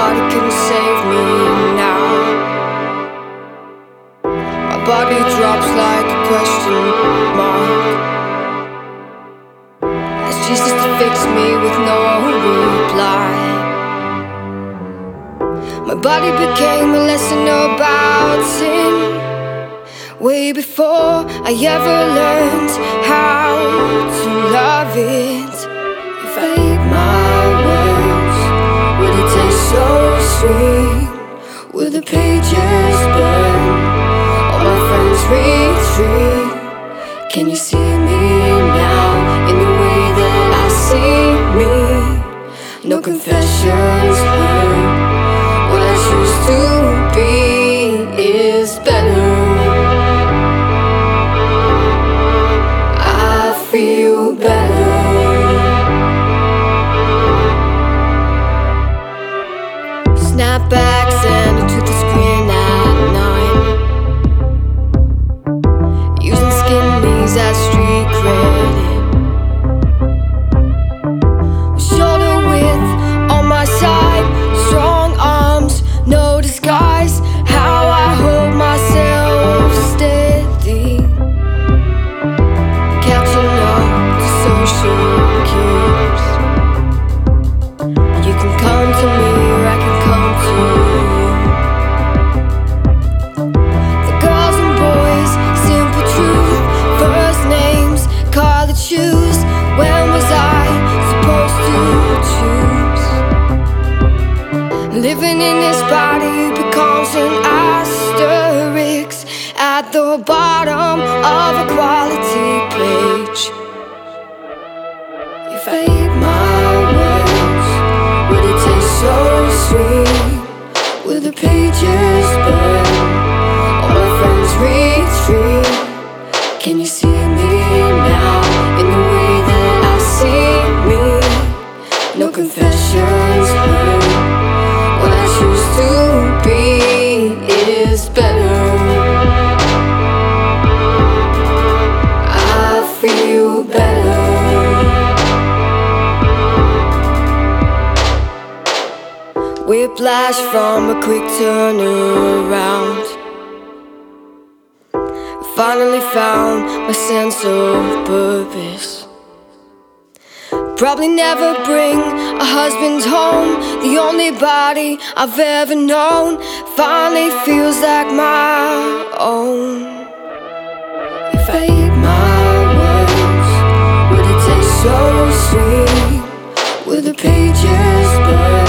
nobody can save me now. My body drops like a question mark as Jesus to fix me with no reply. My body became a lesson about sin way before I ever learned how to love it. If I ate my words, would it taste so sweet? Will the pages burn? All my friends retreat. Can you see me now in the way that I see me? No confessions hurt. What I choose to be is better. I feel better. Snapbacks and a to the screen at night, using skinnies as street credit. Shoulder width on my side, strong arms, no disguise. How I hold myself steady, catching up to social cues. You can come to me or I can come to you. The girls and boys, simple truth, first names, college shoes. When was I supposed to choose? Living in this body becomes an asterisk at the bottom of a quality page. If I ate my words, would it taste so sweet? Will the pages burn? All my friends retreat. Can you see me now in the way that I see me? No confessions hurt. What I choose to be is better. I feel better. Whiplash from a quick turnaround. Finally found my sense of purpose. Probably never bring a husband home. The only body I've ever known finally feels like my own. If I ate my words, would it taste so sweet? Will the pages burn?